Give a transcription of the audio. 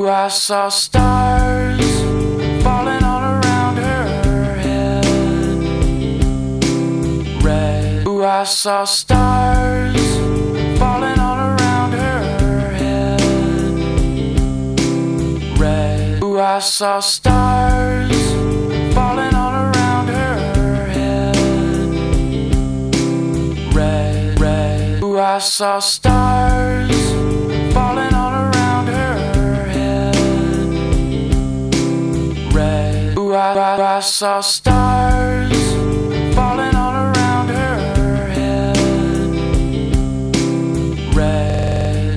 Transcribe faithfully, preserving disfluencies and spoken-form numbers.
I saw stars falling all around her head. Red. Ooh, I saw stars falling all around her head. Red. Ooh, I saw stars falling all around her head. Red, red. Ooh, I saw stars falling all around her head. Red. Ooh, I, I, I saw stars.